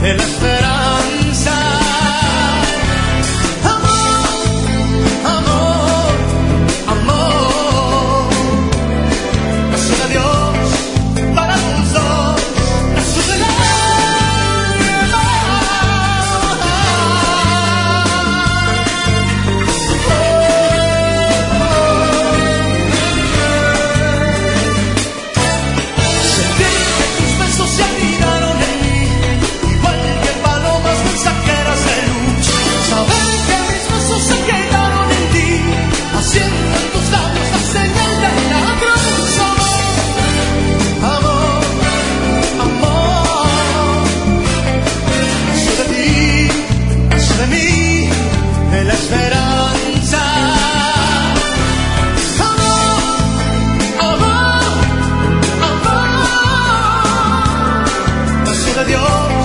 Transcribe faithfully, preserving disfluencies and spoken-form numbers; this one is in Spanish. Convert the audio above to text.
en la esperanza. Amor, amor, amor. Nació de Dios para los dos. Nació del alma. Sentí que tus besos se anidaron en mí, igual que palomas mensajeras de luz. Saber que mis besos se quedaron en ti, haciendo en tus labios la señal de la cruz. Amor, amor, amor. Nació de ti, nació de mí, en la esperanza. Amor, amor, amor. Nació de Dios